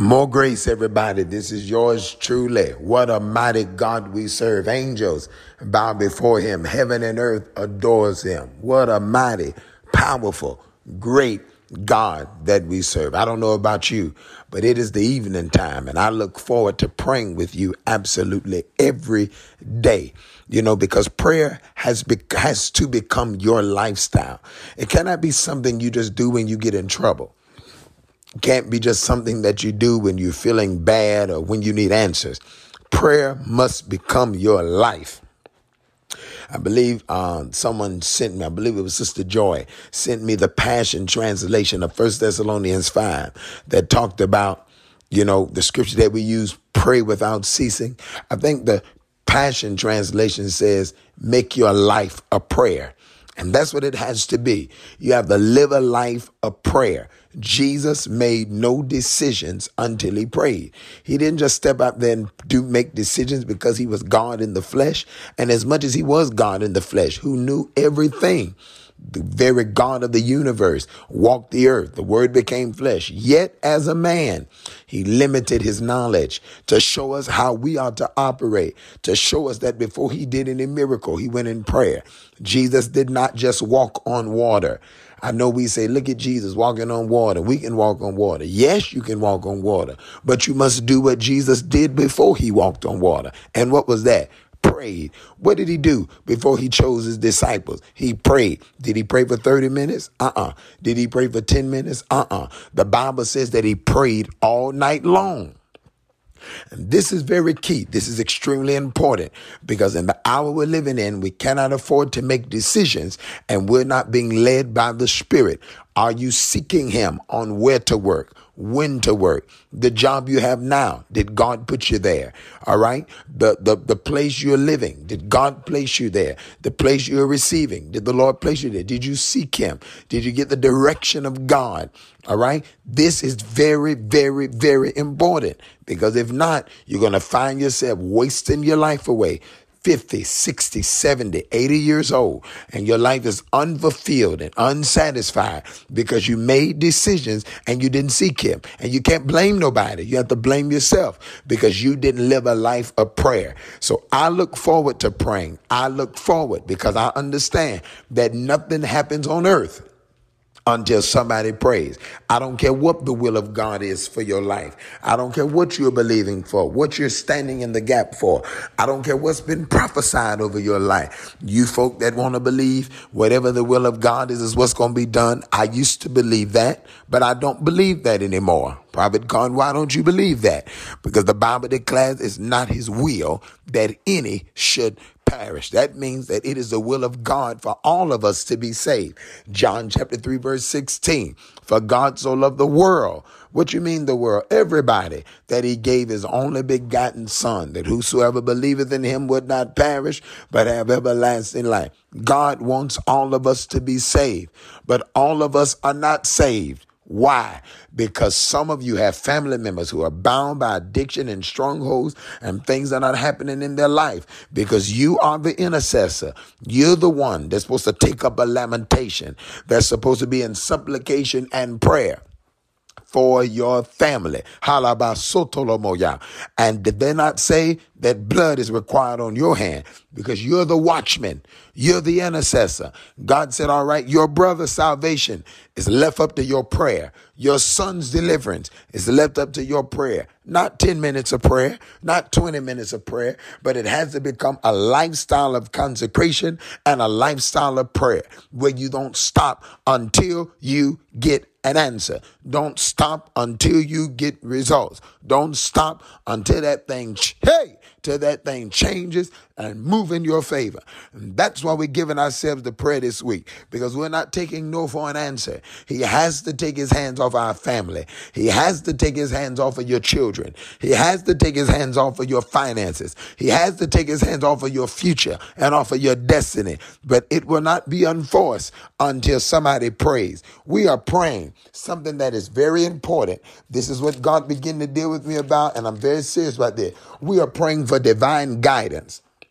More grace, everybody. This is yours truly. What a mighty God we serve. Angels bow before him. Heaven and earth adores him. What a mighty, powerful, great God that we serve. I don't know about you, but it is the evening time, and I look forward to praying with you absolutely every day. Because prayer has to become your lifestyle. It cannot be something you just do when you get in trouble. Can't be just something that you do when you're feeling bad or when you need answers. Prayer must become your life. I believe someone sent me, I believe it was Sister Joy, sent me the Passion Translation of 1 Thessalonians 5 that talked about, the scripture that we use, pray without ceasing. I think the Passion Translation says, make your life a prayer. And that's what it has to be. You have to live a life of prayer. Jesus made no decisions until he prayed. He didn't just step out there and make decisions because he was God in the flesh. And as much as he was God in the flesh, who knew everything, the very God of the universe walked the earth. The word became flesh. Yet as a man, he limited his knowledge to show us how we are to operate, to show us that before he did any miracle, he went in prayer. Jesus did not just walk on water. I know we say, look at Jesus walking on water. We can walk on water. Yes, you can walk on water, but you must do what Jesus did before he walked on water. And what was that? Prayed. What did he do before he chose his disciples? He prayed. Did he pray for 30 minutes? Did he pray for 10 minutes? The Bible says that he prayed all night long. And this is very key. This is extremely important because in the hour we're living in, we cannot afford to make decisions and we're not being led by the Spirit. Are you seeking him on where to work, when to work, the job you have now? Did God put you there? All right. The place you're living. Did God place you there? The place you're receiving. Did the Lord place you there? Did you seek him? Did you get the direction of God? All right. This is very, very, very important because if not, you're going to find yourself wasting your life away. 50, 60, 70, 80 years old, and your life is unfulfilled and unsatisfied because you made decisions and you didn't seek him. And you can't blame nobody. You have to blame yourself because you didn't live a life of prayer. So I look forward to praying. I look forward because I understand that nothing happens on earth until somebody prays. I don't care what the will of God is for your life. I don't care what you're believing for, what you're standing in the gap for. I don't care what's been prophesied over your life. You folk that want to believe whatever the will of God is what's going to be done. I used to believe that, but I don't believe that anymore. Prophet God, why don't you believe that? Because the Bible declares it's not his will that any should perish. That means that it is the will of God for all of us to be saved. John chapter 3, verse 16. For God so loved the world. What you mean the world? Everybody, that he gave his only begotten son, that whosoever believeth in him would not perish, but have everlasting life. God wants all of us to be saved, but all of us are not saved. Why? Because some of you have family members who are bound by addiction and strongholds and things are not happening in their life because you are the intercessor. You're the one that's supposed to take up a lamentation. That's supposed to be in supplication and prayer for your family. Halabasotolomoya. And did they not say that blood is required on your hand because you're the watchman? You're the intercessor. God said, all right, your brother's salvation is left up to your prayer. Your son's deliverance is left up to your prayer. Not 10 minutes of prayer, not 20 minutes of prayer, but it has to become a lifestyle of consecration and a lifestyle of prayer where you don't stop until you get an answer. Don't stop until you get results. Don't stop until that thing, till that thing changes and move in your favor. And that's why we're giving ourselves the prayer this week, because we're not taking no for an answer. He has to take his hands off our family. He has to take his hands off of your children. He has to take his hands off of your finances. He has to take his hands off of your future and off of your destiny. But it will not be unforced until somebody prays. We are praying something that is very important. This is what God began to deal with me about, and I'm very serious about this. We are praying for divine guidance.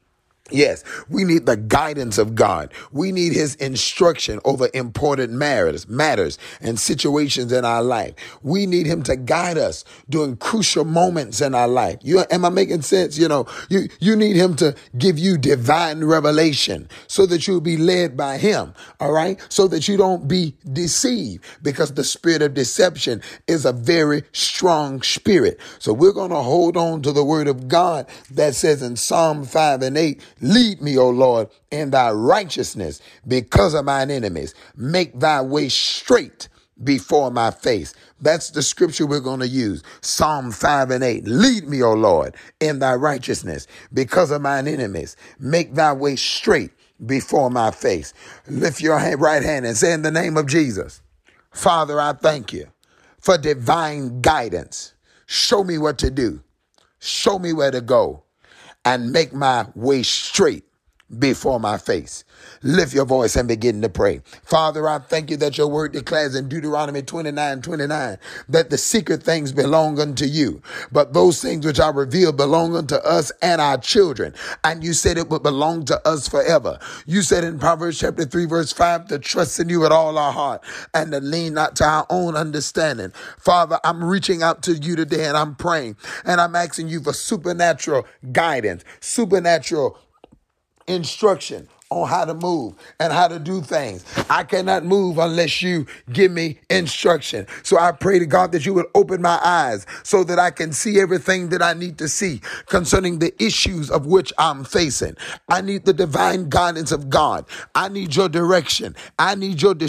Yes, we need the guidance of God. We need his instruction over important matters and situations in our life. We need him to guide us during crucial moments in our life. Am I making sense? You need him to give you divine revelation so that you'll be led by him. All right. So that you don't be deceived, because the spirit of deception is a very strong spirit. So we're going to hold on to the word of God that says in Psalm 5:8, lead me, O Lord, in thy righteousness because of mine enemies. Make thy way straight before my face. That's the scripture we're going to use. Psalm 5:8. Lead me, O Lord, in thy righteousness because of mine enemies. Make thy way straight before my face. Lift your right hand and say, in the name of Jesus, Father, I thank you for divine guidance. Show me what to do. Show me where to go, and make my way straight before my face. Lift your voice and begin to pray. Father, I thank you that your word declares in Deuteronomy 29:29 that the secret things belong unto you, but those things which are revealed belong unto us and our children. And you said it would belong to us forever. You said in Proverbs chapter 3, verse 5, to trust in you with all our heart and to lean not to our own understanding. Father, I'm reaching out to you today and I'm praying and I'm asking you for supernatural guidance, supernatural instruction on how to move and how to do things. I cannot move unless you give me instruction. So I pray to God that you would open my eyes so that I can see everything that I need to see concerning the issues of which I'm facing. I need the divine guidance of God. I need your direction. I need your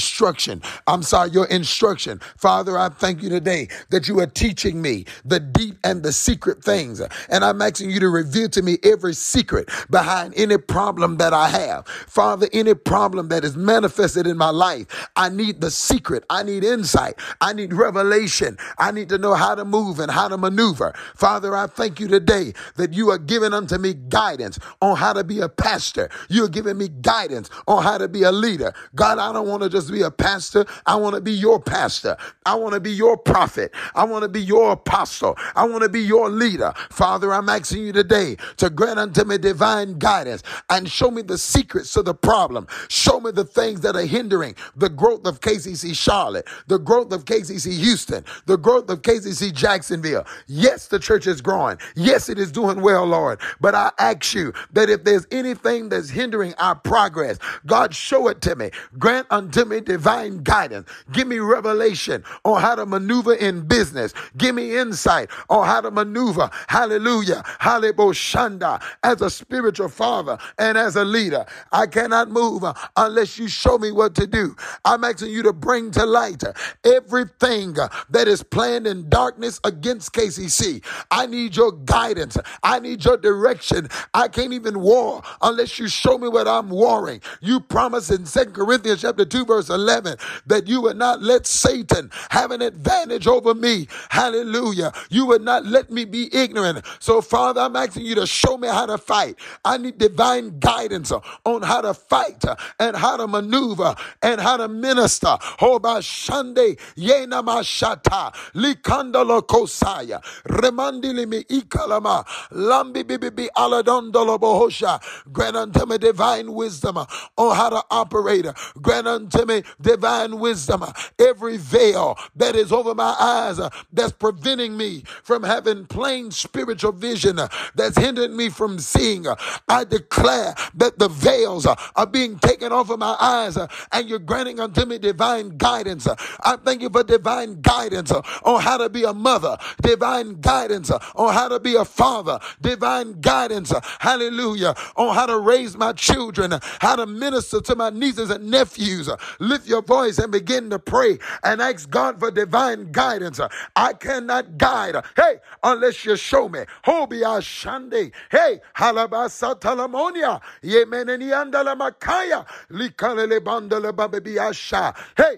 your instruction. Father, I thank you today that you are teaching me the deep and the secret things. And I'm asking you to reveal to me every secret behind any problem that I have. Father, any problem that is manifested in my life, I need the secret. I need insight. I need revelation. I need to know how to move and how to maneuver. Father, I thank you today that you are giving unto me guidance on how to be a pastor. You're giving me guidance on how to be a leader. God, I don't want to just be a pastor. I want to be your pastor. I want to be your prophet. I want to be your apostle. I want to be your leader. Father, I'm asking you today to grant unto me divine guidance and show me the secrets to the problem. Show me the things that are hindering the growth of KCC Charlotte, the growth of KCC Houston, the growth of KCC Jacksonville. Yes, the church is growing. Yes, it is doing well, Lord. But I ask you that if there's anything that's hindering our progress, God, show it to me. Grant unto me divine guidance. Give me revelation on how to maneuver in business. Give me insight on how to maneuver. Hallelujah. Hallelujah. As a spiritual father and as a leader, I cannot move unless you show me what to do. I'm asking you to bring to light everything that is planned in darkness against KCC. I need your guidance. I need your direction. I can't even war unless you show me what I'm warring. You promised in 2 Corinthians chapter 2, verse 11, that you would not let Satan have an advantage over me. Hallelujah. You would not let me be ignorant. So, Father, I'm asking you to show me how to fight. I need divine guidance on how to fight and how to maneuver and how to minister. Hoba Shande Yena Mashata Likandalo Kosaya Remandili mi Ikalama Lambi Bibi Aladondolo Bohosha. Grant unto me divine wisdom on how to operate. Grant unto me divine wisdom. Every veil that is over my eyes that's preventing me from having plain spiritual vision, that's hindering me from seeing, I declare that the veils are being taken off of my eyes and you're granting unto me divine guidance. I thank you for divine guidance on how to be a mother, divine guidance on how to be a father, divine guidance, hallelujah, on how to raise my children, how to minister to my nieces and nephews. Lift your voice and begin to pray and ask God for divine guidance. I cannot guide, unless you show me. Hobia Shande, halabasa talamonia, yemeneni andala makaya, likalele bandala babiasha.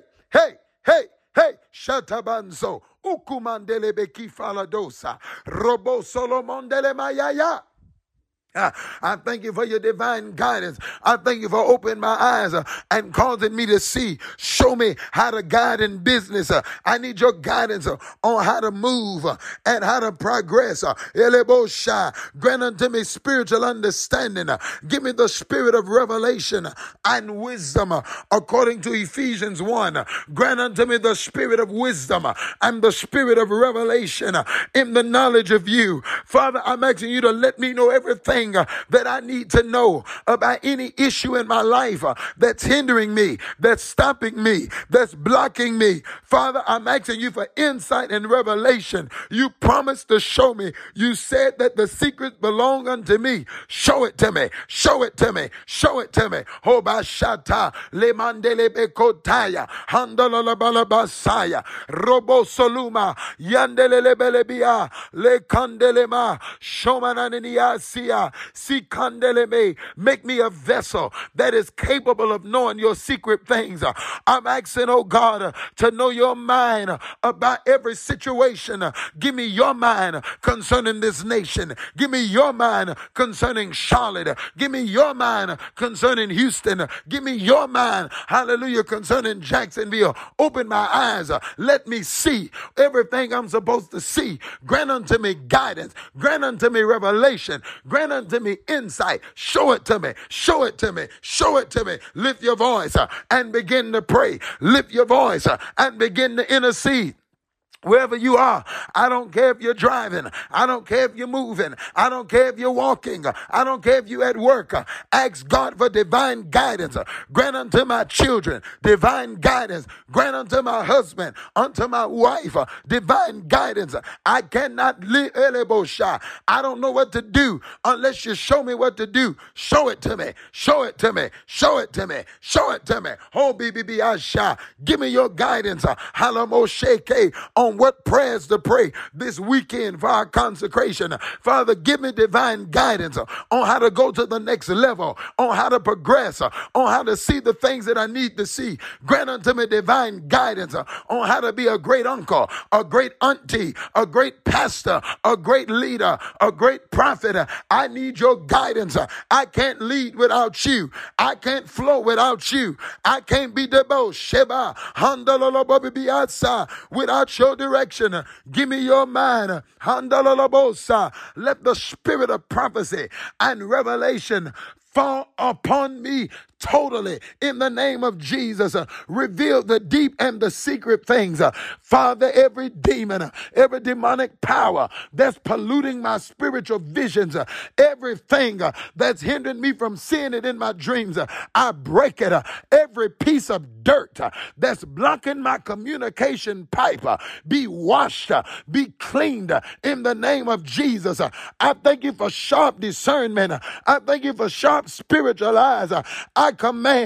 Shatabanzo, ukumandele beki faladosa, robo solomondele mayaya. I thank you for your divine guidance. I thank you for opening my eyes and causing me to see. Show me how to guide in business. I need your guidance on how to move and how to progress. Grant unto me spiritual understanding. Give me the spirit of revelation and wisdom according to Ephesians 1. Grant unto me the spirit of wisdom and the spirit of revelation in the knowledge of you. Father, I'm asking you to let me know everything that I need to know about any issue in my life that's hindering me, that's stopping me, that's blocking me. Father, I'm asking you for insight and revelation. You promised to show me. You said that the secrets belong unto me. Show it to me. Show it to me. Show it to me. Hobashata le mandele bekotaya handala balabasaya robo soluma yandele lebelebia le kandelema shomananiasia si kandeleme. Make me a vessel that is capable of knowing your secret things. I'm asking, oh God, to know your mind about every situation. Give me your mind concerning this nation. Give me your mind concerning Charlotte. Give me your mind concerning Houston. Give me your mind, hallelujah, concerning Jacksonville. Open my eyes. Let me see everything I'm supposed to see. Grant unto me guidance. Grant unto me revelation. Grant unto me insight. Show it to me. Show it to me. Show it to me. Lift your voice and begin to pray. Lift your voice and begin to intercede. Wherever you are, I don't care if you're driving. I don't care if you're moving. I don't care if you're walking. I don't care if you're at work. Ask God for divine guidance. Grant unto my children divine guidance. Grant unto my husband, unto my wife, divine guidance. I cannot live. I don't know what to do unless you show me what to do. Show it to me. Show it to me. Show it to me. Show it to me. Oh, BBB Asha. Give me your guidance. Halamosheke on what prayers to pray this weekend for our consecration. Father, give me divine guidance on how to go to the next level, on how to progress, on how to see the things that I need to see. Grant unto me divine guidance on how to be a great uncle, a great auntie, a great pastor, a great leader, a great prophet. I need your guidance. I can't lead without you. I can't flow without you. I can't be Debo Sheba Handalabobiasa without your direction. Give me your mind. Handalalabosa. Let the spirit of prophecy and revelation fall upon me totally in the name of Jesus. Reveal the deep and the secret things. Father, every demon, every demonic power that's polluting my spiritual visions, everything that's hindering me from seeing it in my dreams, I break it. Every piece of dirt that's blocking my communication pipe, be washed, be cleaned in the name of Jesus. I thank you for sharp discernment. I thank you for sharp spiritual eyes. I command,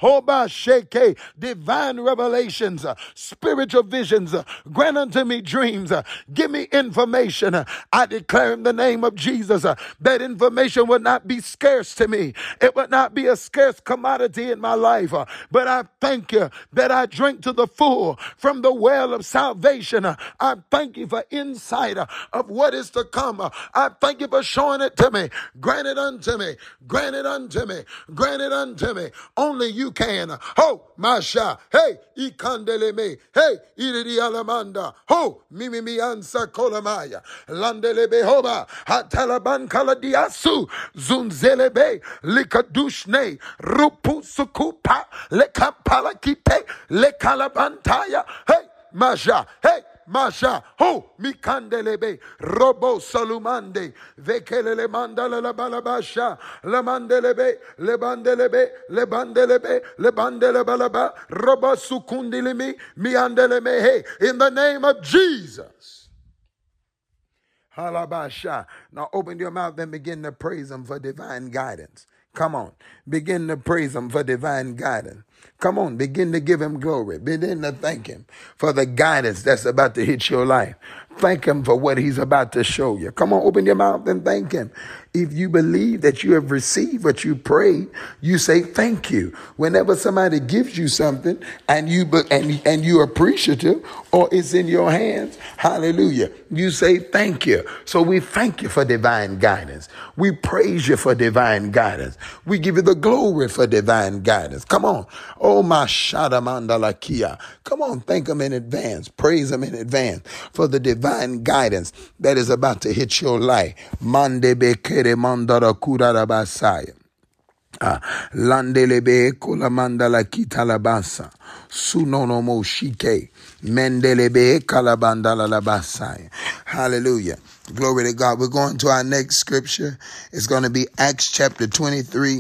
Sheke, divine revelations, spiritual visions. Grant unto me dreams. Give me information. I declare in the name of Jesus that information will not be scarce to me. It will not be a scarce commodity in my life. But I thank you that I drink to the full from the well of salvation. I thank you for insight of what is to come. I thank you for showing it to me. Grant it unto me. Grant it unto me. Grant it unto me. Only you can. Ho, Masha. Hey, Ikandeleme. Hey, Iridi Alamanda. Ho, Mimi Ansa Kolamaya. Landelebe Hoba. Hatalaban Kaladiasu. Zunzelebe. Likadushne. Rupu Sukupa. Lekampalakite. Lekalabantaya. Hey, Masha. Hey, Masha, ho, mikandelebe, robo salumande, vekelele mandala la balabasha, la mandelebe, le bandelebe, le bandelebe, le bandele balaba, robo sukundilimi, miandeleme, hey, in the name of Jesus. Halabasha. Now open your mouth and begin to praise him for divine guidance. Come on, begin to praise him for divine guidance. Come on, begin to give him glory. Begin to thank him for the guidance that's about to hit your life. Thank him for what he's about to show you. Come on, open your mouth and thank him. If you believe that you have received what you prayed, you say thank you. Whenever somebody gives you something and you're appreciative or it's in your hands, hallelujah, you say thank you. So we thank you for divine guidance. We praise you for divine guidance. We give you the glory for divine guidance. Come on. Oh, my Shadamandalakia. Come on, thank him in advance. Praise him in advance for the divine guidance that is about to hit your life. Mande bekere mandara kurara basaya. Landelebe kulamandala kitalabasa. Sunono moshike. Mendelebe kalabandala labasaya. Hallelujah. Glory to God. We're going to our next scripture. It's going to be Acts chapter 23.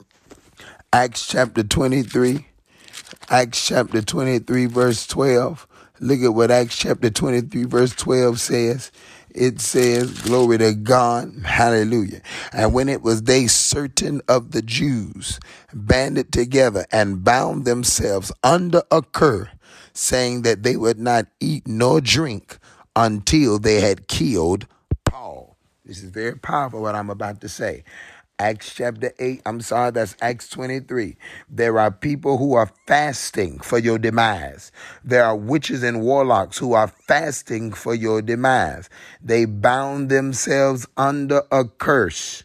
Acts chapter 23. Acts chapter 23 verse 12. Look at what Acts chapter 23 verse 12 says. It says, glory to God, hallelujah. And when it was day certain of the Jews banded together and bound themselves under a curse, saying that they would not eat nor drink until they had killed Paul. This is very powerful what I'm about to say. Acts chapter 8, that's Acts 23. There are people who are fasting for your demise. There are witches and warlocks who are fasting for your demise. They bound themselves under a curse,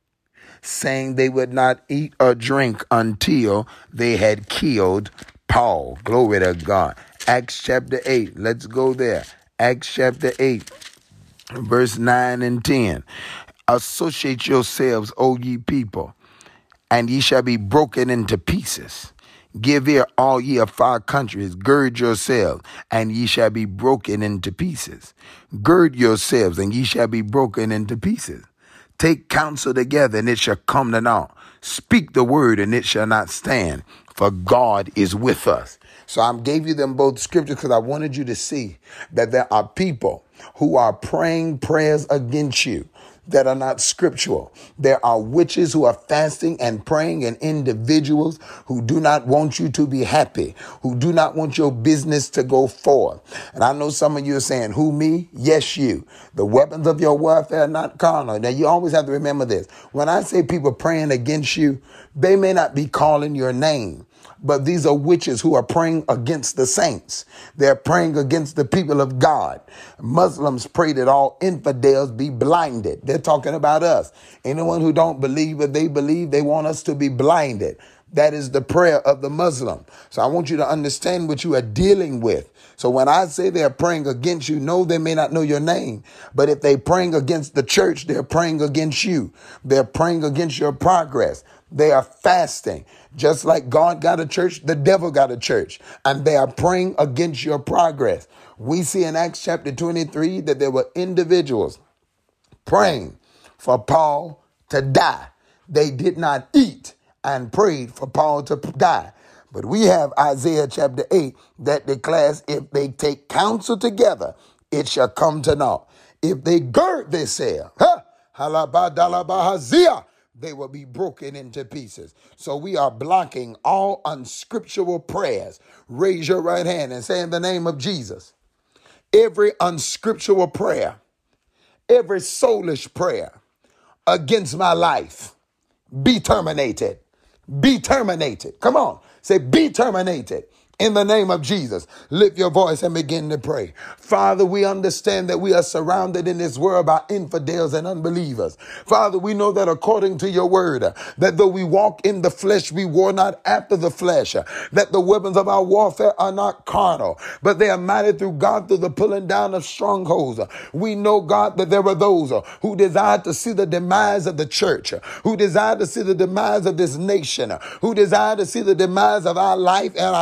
saying they would not eat or drink until they had killed Paul. Glory to God. Acts chapter 8, let's go there. Acts chapter 8, verse 9 and 10. Associate yourselves, O ye people, and ye shall be broken into pieces. Give ear, all ye of far countries, gird yourselves, and ye shall be broken into pieces. Gird yourselves, and ye shall be broken into pieces. Take counsel together, and it shall come to naught. Speak the word, and it shall not stand, for God is with us. So I gave you them both scriptures because I wanted you to see that there are people who are praying prayers against you that are not scriptural. There are witches who are fasting and praying, and individuals who do not want you to be happy, who do not want your business to go forward. And I know some of you are saying, who, me? Yes, you. The weapons of your warfare are not carnal. Now, you always have to remember this. When I say people praying against you, they may not be calling your name, but these are witches who are praying against the saints. They're praying against the people of God. Muslims pray that all infidels be blinded. They're talking about us. Anyone who don't believe what they believe, they want us to be blinded. That is the prayer of the Muslim. So I want you to understand what you are dealing with. So when I say they're praying against you, no, they may not know your name. But if they're praying against the church, they're praying against you. They're praying against your progress. They are fasting. Just like God got a church, the devil got a church. And they are praying against your progress. We see in Acts chapter 23 that there were individuals praying for Paul to die. They did not eat and prayed for Paul to die. But we have Isaiah chapter 8 that declares if they take counsel together, it shall come to naught. If they gird themselves, they will be broken into pieces. So we are blocking all unscriptural prayers. Raise your right hand and say in the name of Jesus, every unscriptural prayer, every soulish prayer against my life, be terminated. Be terminated. Come on. Say, be terminated. In the name of Jesus, lift your voice and begin to pray. Father, we understand that we are surrounded in this world by infidels and unbelievers. Father, we know that according to your word, that though we walk in the flesh, we war not after the flesh, that the weapons of our warfare are not carnal, but they are mighty through God through the pulling down of strongholds. We know, God, that there are those who desire to see the demise of the church, who desire to see the demise of this nation, who desire to see the demise of our life and our family.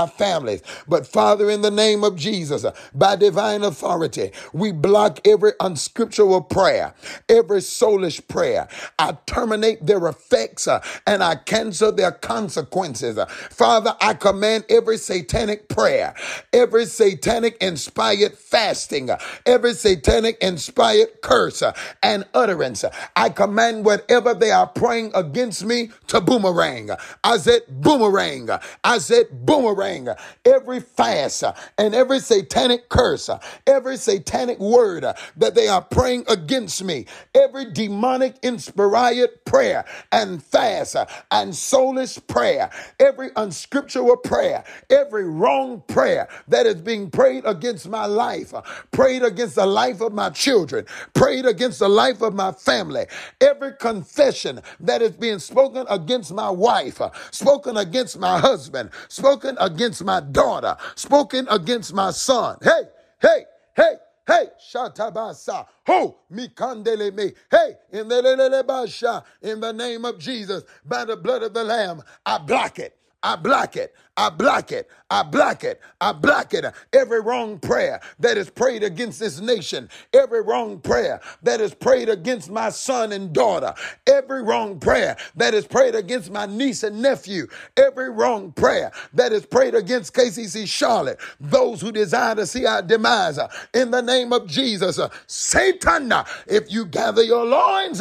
families. But Father, in the name of Jesus, by divine authority, we block every unscriptural prayer, every soulish prayer. I terminate their effects and I cancel their consequences. Father, I command every satanic prayer, every satanic inspired fasting, every satanic inspired curse and utterance. I command whatever they are praying against me to boomerang. I said boomerang. I said boomerang. Every fast and every satanic curse, every satanic word that they are praying against me, every demonic inspired prayer and fast and soulless prayer, every unscriptural prayer, every wrong prayer that is being prayed against my life, prayed against the life of my children, prayed against the life of my family, every confession that is being spoken against my wife, spoken against my husband, spoken against my daughter, spoken against my son. Hey, hey, hey. Hey, shatabasa, ho, mikandele me. Hey, in the name of Jesus, by the blood of the Lamb, I block it. I block it. I block it. I block it. I block it. Every wrong prayer that is prayed against this nation, every wrong prayer that is prayed against my son and daughter, every wrong prayer that is prayed against my niece and nephew, every wrong prayer that is prayed against KCC Charlotte, those who desire to see our demise, in the name of Jesus, Satan, if you gather your loins,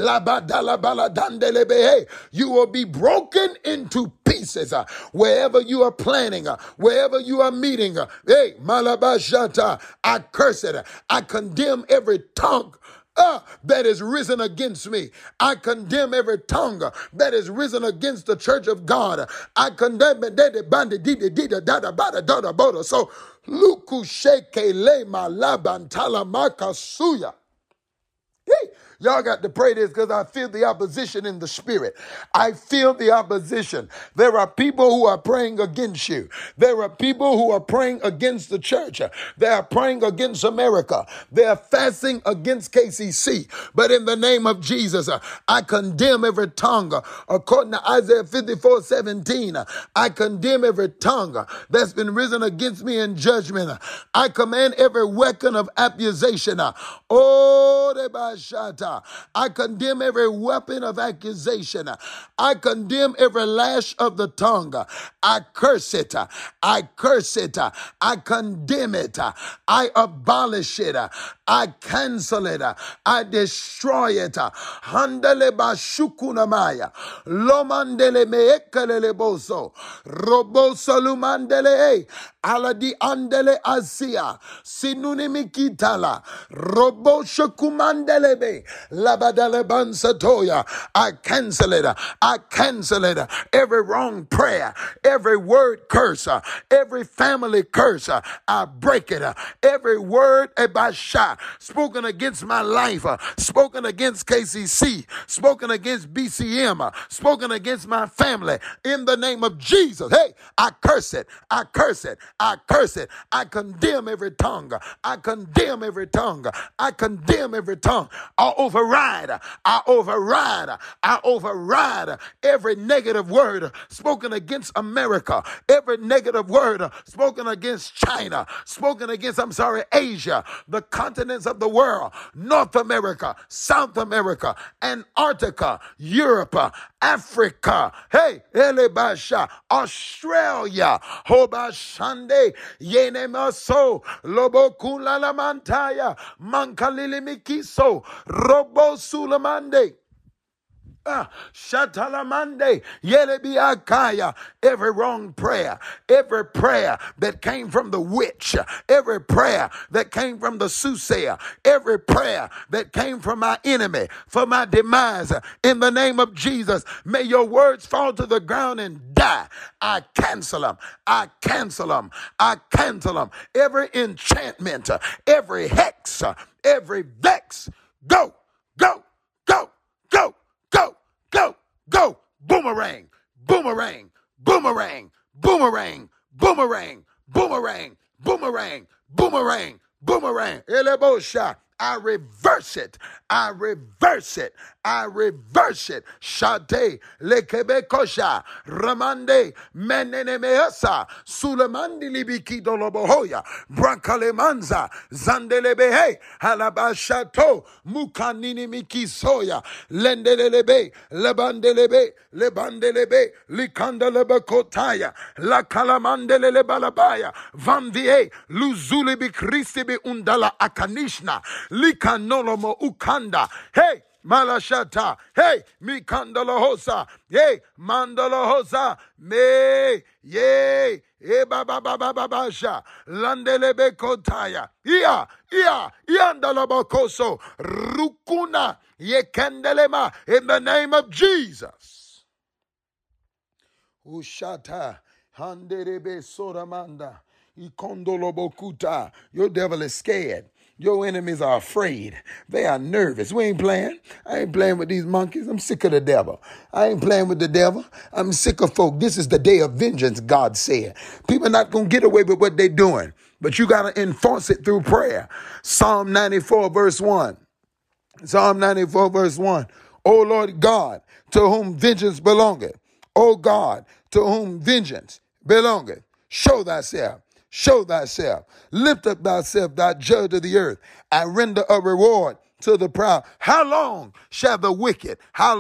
you will be broken into pieces wherever you are planning, wherever you are meeting. Hey, Malabashata, I curse it. I condemn every tongue that is risen against me. I condemn every tongue that is risen against the church of God. I condemn it. So, Luku Sheke Le Malabantala Makasuya. Hey, y'all got to pray this because I feel the opposition in the spirit. I feel the opposition. There are people who are praying against you. There are people who are praying against the church. They are praying against America. They are fasting against KCC. But in the name of Jesus, I condemn every tongue. According to Isaiah 54:17, I condemn every tongue that's been risen against me in judgment. I command every weapon of accusation. I condemn every weapon of accusation. I condemn every lash of the tongue. I curse it. I curse it. I condemn it. I abolish it. I cancel it. I destroy it. Handele bashukunamaya. Lomandele meekelele boso. Roboso lumandele. Aladi andele asia. Sinunimikitala. Robosho kumandelebe. Labadale bansatoya. I cancel it. I cancel it. Every wrong prayer, every word curse, every family curse, I break it. Every word ebasha spoken against my life, spoken against KCC, spoken against BCM, spoken against my family, in the name of Jesus. Hey, I curse it. I curse it. I curse it. I condemn every tongue. I condemn every tongue. I condemn every tongue. I override. I override. I override every negative word spoken against America, every negative word spoken against China, spoken against, Asia, the continents of the world, North America, South America, Antarctica, Europe, Africa, hey, Elebasha, Australia, Hobashande, Yenemaso, Lobokula Lamantaya, Mankalilimikiso, Robo Sulamande. Shatalamande, Yelebiakaya, every wrong prayer, every prayer that came from the witch, every prayer that came from the soothsayer, every prayer that came from my enemy for my demise, in the name of Jesus, may your words fall to the ground and die. I cancel them. I cancel them. I cancel them. Every enchantment, every hex, every vex, go, go, go, go. Go, go, go, boomerang, boomerang, boomerang, boomerang, boomerang, boomerang, boomerang, boomerang, boomerang. Elebosha, I reverse it. I reverse it. I reverse it. Shate lekebekosha ramande menenemeasa sulemandi libiki dolobohoya brankalemanza zandelebehe halabashato mukanini mikisoya lendelebe lebandelebe likandelebekotaya la kalamandelele balabaya vamvie luzulibi kristibi undala akanishna likanolomo ukanda hey Malashata, hey, Mikandalahosa, hey, Mandalahosa, me, yay, e baba baba babasha, landelebe kotaya, iandalabakoso, rukuna, yekendelema, in the name of Jesus. Ushata, handerebe soramanda, ikondolobokuta, your devil is scared. Your enemies are afraid. They are nervous. We ain't playing. I ain't playing with these monkeys. I'm sick of the devil. I ain't playing with the devil. I'm sick of folk. This is the day of vengeance, God said. People are not going to get away with what they're doing, but you got to enforce it through prayer. Psalm 94 verse 1. Psalm 94 verse 1. O Lord God, to whom vengeance belongeth. O God, to whom vengeance belongeth. Show thyself. Show thyself. Lift up thyself, thou judge of the earth, and render a reward to the proud. How long shall the wicked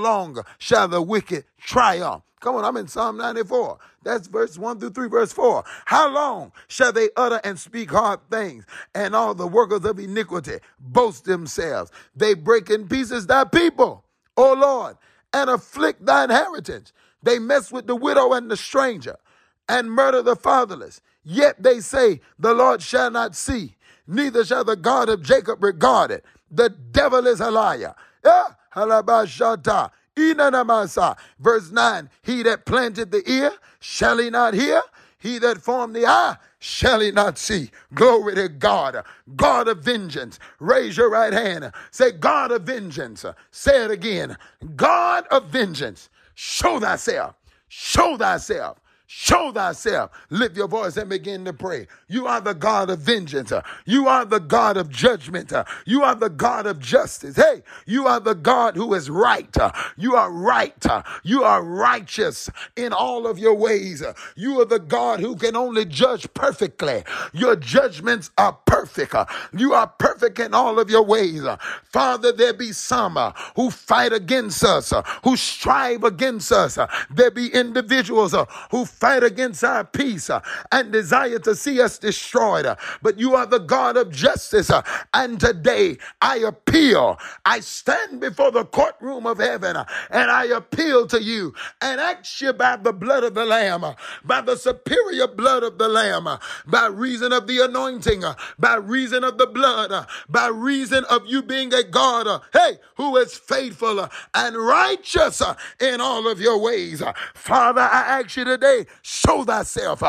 triumph? Come on, I'm in Psalm 94. That's verse 1 through 3, verse 4. How long shall they utter and speak hard things, and all the workers of iniquity boast themselves? They break in pieces thy people, O Lord, and afflict thy inheritance. They mess with the widow and the stranger, and murder the fatherless. Yet they say, the Lord shall not see, neither shall the God of Jacob regard it. The devil is a liar. Halabashata, inanamasa. Verse 9, he that planted the ear, shall he not hear? He that formed the eye, shall he not see? Glory to God. God of vengeance. Raise your right hand. Say, God of vengeance. Say it again. God of vengeance. Show thyself. Show thyself. Show thyself. Lift your voice and begin to pray. You are the God of vengeance. You are the God of judgment. You are the God of justice. Hey, you are the God who is right. You are right. You are righteous in all of your ways. You are the God who can only judge perfectly. Your judgments are perfect. You are perfect in all of your ways. Father, there be some who fight against us, who strive against us. There be individuals who fight against our peace and desire to see us destroyed. But you are the God of justice. And today I appeal. I stand before the courtroom of heaven and I appeal to you and ask you by the blood of the Lamb, by the superior blood of the Lamb, by reason of the anointing, by reason of the blood, by reason of you being a God, hey, who is faithful and righteous in all of your ways. Father, I ask you today, show thyself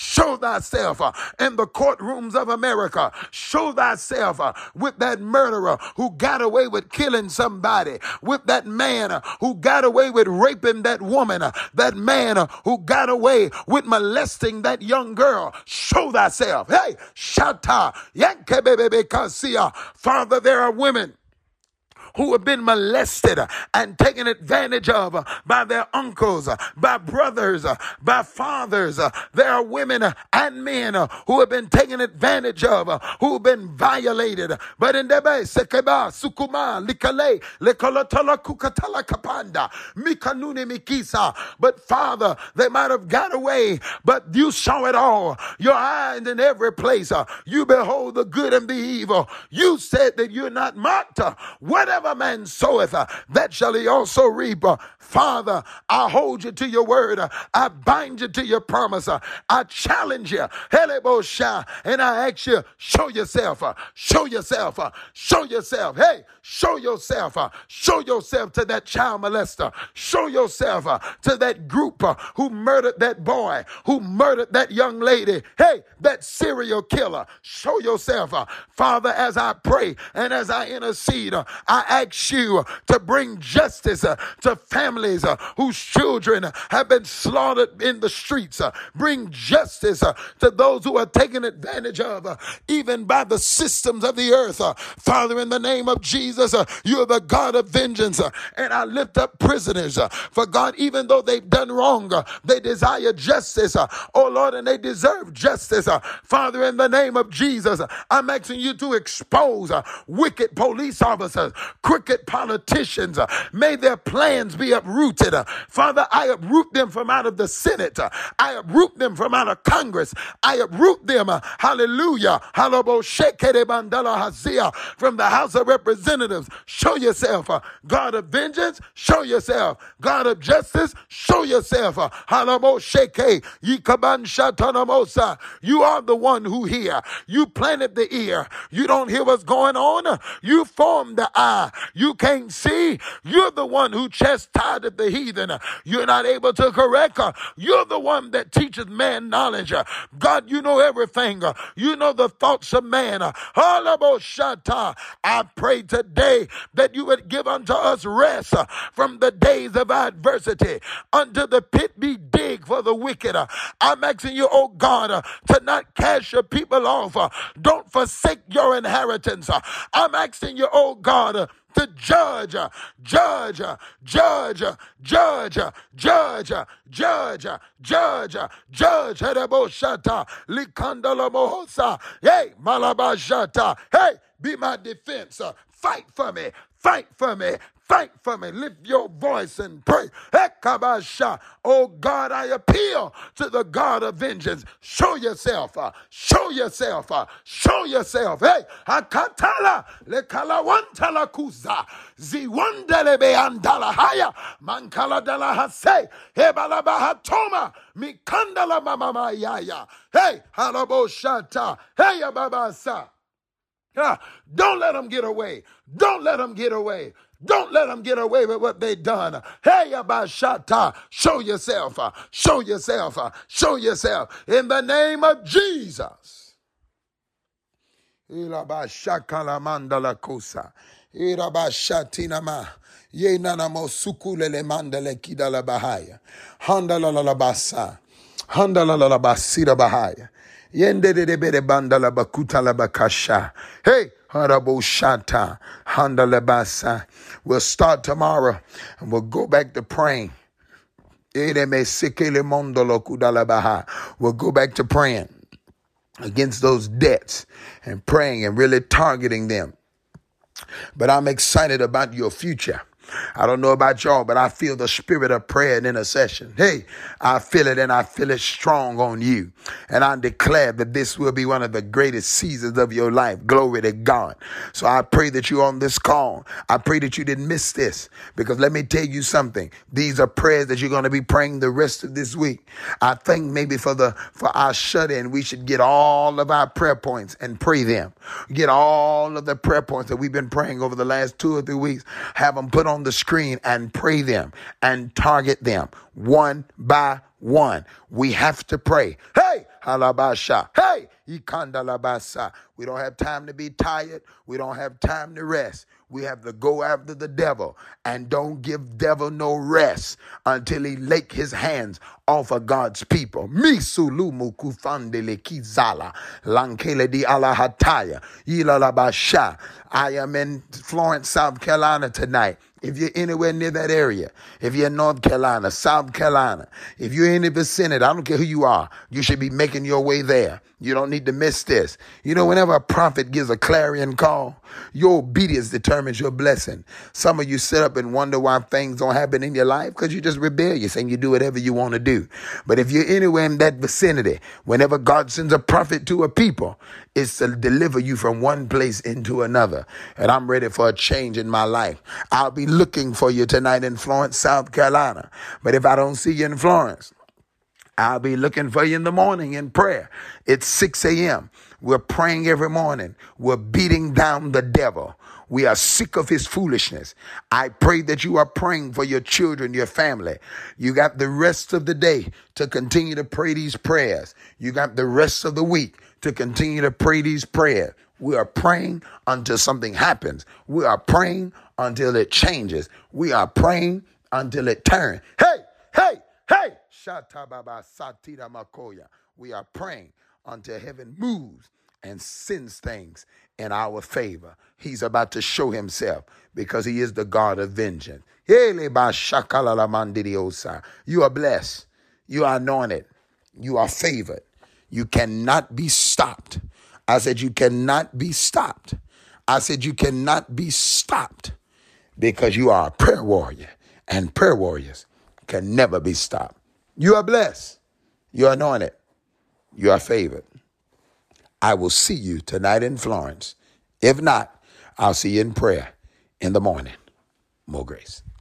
in the courtrooms of America. Show thyself with that murderer who got away with killing somebody, with that man who got away with raping that woman, that man who got away with molesting that young girl. Show thyself. Hey, Shata, Yankebebe Kasia. Father, there are women who have been molested and taken advantage of by their uncles, by brothers, by fathers. There are women and men who have been taken advantage of, who have been violated. But in Debe, Sekeba, Sukuma, Likale, Lekolatola Kukatala Kapanda, Mikanuni Mikisa. But Father, they might have got away, but you saw it all. Your eyes in every place. You behold the good and the evil. You said that you're not mocked. Whatever man soweth, that shall he also reap. Father, I hold you to your word. I bind you to your promise. I challenge you. Helebosha, and I ask you, show yourself. Show yourself. Show yourself. Hey, show yourself. Show yourself to that child molester. Show yourself to that group who murdered that boy, who murdered that young lady. Hey, that serial killer. Show yourself. Father, as I pray and as I intercede, I ask you to bring justice to families whose children have been slaughtered in the streets. Bring justice to those who are taken advantage of, even by the systems of the earth. Father, in the name of Jesus, you are the God of vengeance. And I lift up prisoners. For God, even though they've done wrong, they desire justice. Oh Lord, and they deserve justice. Father, in the name of Jesus, I'm asking you to expose wicked police officers, crooked politicians. May their plans be uprooted. Father, I uproot them from out of the Senate. I uproot them from out of Congress. I uproot them, hallelujah, from the House of Representatives. Show yourself, God of vengeance. Show yourself, God of justice. Show yourself, you are the one who hear. You planted the ear. You don't hear what's going on. You formed the eye. You can't see. You're the one who chastised the heathen. You're not able to correct. You're the one that teaches man knowledge. God, you know everything. You know the thoughts of man. I pray today that you would give unto us rest from the days of adversity. Until the pit be dig for the wicked. I'm asking you, oh God, to not cast your people off. Don't forsake your inheritance. I'm asking you, oh God, to judge, Hadaboshata, Likandala Mohosa, hey, Malabashata, hey, be my defense, fight for me, fight for me. Fight for me. Lift your voice and pray. Ekabasha. Oh God, I appeal to the God of vengeance. Show yourself. Show yourself. Show yourself. Hey, Akatala lekalawantala kuza ziwandele beandala haya mankala dala hase hebalabahatoma mikandala mama yaya. Hey, halaboshata. Hey, babasa. Don't let them get away. Don't let them get away. Don't let them get away with what they done. Hey, Abashata, show yourself. Show yourself. Show yourself. In the name of Jesus. Ilabashakalamandala kosa. Irabashatinama. Yenanamo sukulele mandale kidala bahaya. Handalalabasa. Handalalabasira bahaya. Yende de bere bandala bakuta la bakasha. Hey, haraboshata, handalabasa. We'll start tomorrow and we'll go back to praying. We'll go back to praying against those debts and praying and really targeting them. But I'm excited about your future. I don't know about y'all, but I feel the spirit of prayer and intercession. Hey, I feel it, and I feel it strong on you. And I declare that this will be one of the greatest seasons of your life. Glory to God. So I pray that you're on this call. I pray that you didn't miss this, because let me tell you something. These are prayers that you're going to be praying the rest of this week. I think maybe for our shut-in, we should get all of our prayer points and pray them. Get all of the prayer points that we've been praying over the last 2 or 3 weeks. Have them put on the screen and pray them and target them one by one. We have to pray. Hey, halabasha. Hey, ikandalabasa. We don't have time to be tired. We don't have time to rest. We have to go after the devil, and don't give devil no rest until he lake his hands off of God's people. Misulumu kufandele kizala lankele di alahataya ilalabasha. I am in Florence, South Carolina tonight. If you're anywhere near that area, if you're in North Carolina, South Carolina, if you're in the vicinity, I don't care who you are, you should be making your way there. You don't need to miss this. You know, whenever a prophet gives a clarion call, your obedience determines your blessing. Some of you sit up and wonder why things don't happen in your life, because you're just rebellious and you do whatever you want to do. But if you're anywhere in that vicinity, whenever God sends a prophet to a people, it's to deliver you from one place into another. And I'm ready for a change in my life. I'll be looking for you tonight in Florence, South Carolina. But if I don't see you in Florence, I'll be looking for you in the morning in prayer. It's 6 a.m. We're praying every morning. We're beating down the devil. We are sick of his foolishness. I pray that you are praying for your children, your family. You got the rest of the day to continue to pray these prayers. You got the rest of the week to continue to pray these prayers. We are praying until something happens. We are praying until it changes. We are praying until it turns. Hey, hey, hey. Shatababa satira makoya. We are praying until heaven moves and sends things in our favor. He's about to show himself because he is the God of vengeance. You are blessed. You are anointed. You are favored. You cannot be stopped. I said you cannot be stopped. I said you cannot be stopped because you are a prayer warrior, and prayer warriors can never be stopped. You are blessed. You are anointed. You are favored. I will see you tonight in Florence. If not, I'll see you in prayer in the morning. More grace.